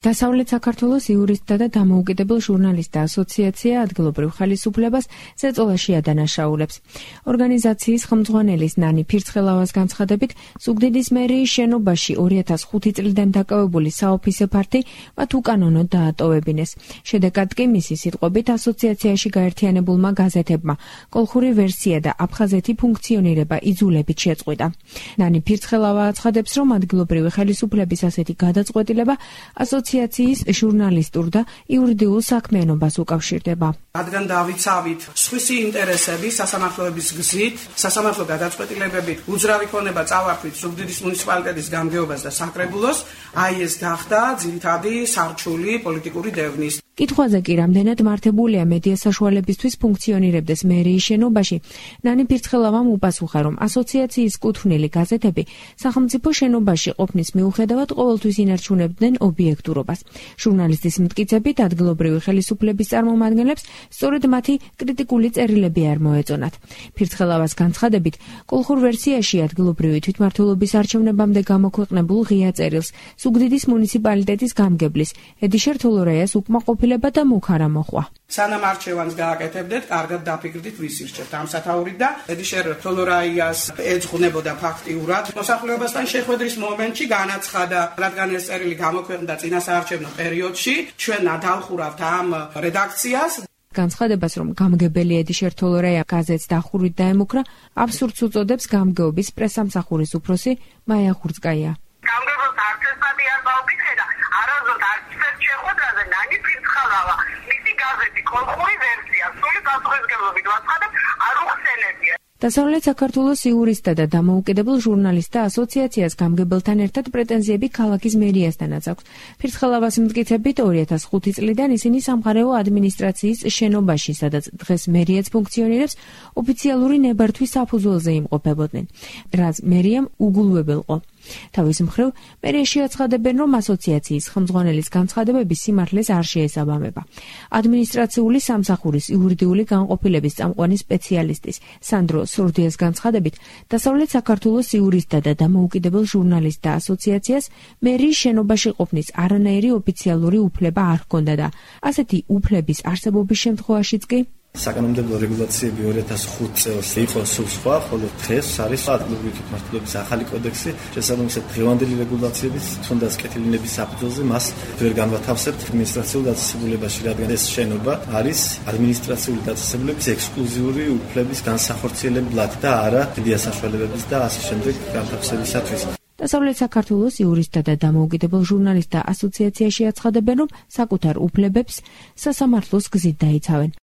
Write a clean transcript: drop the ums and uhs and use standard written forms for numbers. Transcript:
დასავლეთ საქართველოს იურისტთა და დამოუკიდებელ ჟურნალისტთა ასოციაცია ადგილობრივ ხელისუფლებას ზეწოლაში ადანაშაულებს. ორგანიზაციის ხელმძღვანელის ნანი ფირცხელავას განცხადებით, ზუგდიდის მერიის შენობაში 2005 წლიდან დაკავებული საოფისე ფართი მათ უკანონოდ დაატოვებინეს. შედეგად კი მისი სიტყვებით ასოციაციაში გაერთიანებულმა გაზეთებმა კოლხური ვერსია და აფხაზეთი ფუნქციონირება იძულებით შეწყვიტა. ნანი ფირცხელავა აცხადებს, რომ ადგილობრივი ხელისუფლების ასეთი გადაწყვეტილება ასოციაციის ჟურნალისტურ და იურიდიულ საქმიანობას უკავშირდება. რადგან დავიცავით სხვისი ინტერესები სასამართლოების გზით, სასამართლო გადაწყვეტილებებით უძრავი ქონება წავარქვით ზუგდიდის მუნიციპალიტეტის გამგეობას და საკრებულოს, აი ეს გახდა ძირითადი სარჩული პოლიტიკური დევნის. კითხვაზე კი რამდენად მართებულია მედია საშუალებისთვის ფუნქციონირებდეს მერიის შენობაში, ნანი ფირცხელავამ უპასუხა, რომ ასოციაციის კუთვნილი გაზეთები სახელმწიფო შენობაში ყოფნის მიუხედავად ყოველთვის ინარჩუნებდნენ ობიექტურობას. ჟურნალისტის მტკიცებით, ადგილობრივი ხელისუფლების წარმომადგენლებს სწორედ მათი კრიტიკული წერილები არ მოეწონათ. ფირცხელავას განცხადებით, კოლხურ ვერსიაში ადგილობრივი თვითმმართველობის არჩევნებამდე გამოქვეყნებულ ღია წერილს ზუგდიდის მუნიციპალიტეტის გამგებლის ედიშერ თოლორაიას უკმაყოფილება და მუქარა მოხვა. სანამ არჩევანს გააკეთებდეთ, კარგად დაფიქრდით, ვის ირჩევთ ამ სათაურით და ედიშერ თოლორაიას ეძღვნებოდა ფაქტიურად. მოსახლეობასთან შეხვედრის მომენტში განაცხადა, რადგან ეს წერილი გამოქვეყნდა წინასაარჩევნო პერიოდში, ჩვენ დავხურავთ ამ რედაქციას. განცხადებას, რომ გამგებელი ედიშერ თოლორაია გაზეთს დახურვით დაემუქრა, აბსურდს უწოდებს გამგეობის პრესამსახურის უფროსი მაია ხურწკაია. გამგებელს არც ესპადი არ დაუკითხე და არასდროს არც ერთ შეხვედრაზე ნანი ფირცხელავა მისი გაზეთი კოლხური ვერსია სრული პასუხისმგებლობით ვაცხადებ არ უხსენებია. დასავლეთ საქართველოს იურისტთა და დამოუკიდებელ ჟურნალისტთა ასოციაციას გამგებელთან ერთად პრეტენზიები ქალაქის მერიასთანაც აქვს. ფირცხელავას მტკიცებით, 2005 წლიდან ისინი სამხარეო ადმინისტრაციის შენობაში, სადაც დღეს მერიაც ფუნქციონირებს, ოფიციალური ნებართვის საფუძველზე იმყოფებოდნენ, რაც მერიამ უგულვებელყო. თავის მხრივ, მერიაში აცხადებენ, რომ ასოციაციის ხელმძღვანელის განცხადებები სიმართლეს არ შეესაბამება. ადმინისტრაციული სამსახურის იურიდიული განყოფილების წამყვანი სპეციალისტის სანდრო სურდიას განცხადებით, დასავლეთ საქართველოს იურისტთა და დამოუკიდებელ ჟურნალისტთა ასოციაციას მერიის შენობაში ყოფნის არანაირი ოფიციალური უფლება არ ჰქონდა და ასეთი უფლების არსებობის შემთხვევაშიც კი საკანონმდებლო რეგულაციები 2005 წელს იყო სულ სხვა, ხოლო დღეს არის ადგილობრივი თვითმმართველობის ახალი კოდექსი, შესაბამისად დღევანდელი რეგულაციების თუნდაც კეთილინების საფუძველზე მას ვერ განვათავსებთ ადმინისტრაციულ დაწესებულებაში, რადგან ეს შენობა არის ადმინისტრაციული დაწესებულების ექსკლუზიური უფლების განსახორციელებლად და არა მედია საშუალებების და ასე შემდეგ განთავსებისათვის. დასავლეთ საქართველოს იურისტთა და დამოუკიდებელ ჟურნალისტთა ასოციაციაში აცხადებენ, რომ საკუთარ უფლებებს სასამართლოს გზით დაიცავენ.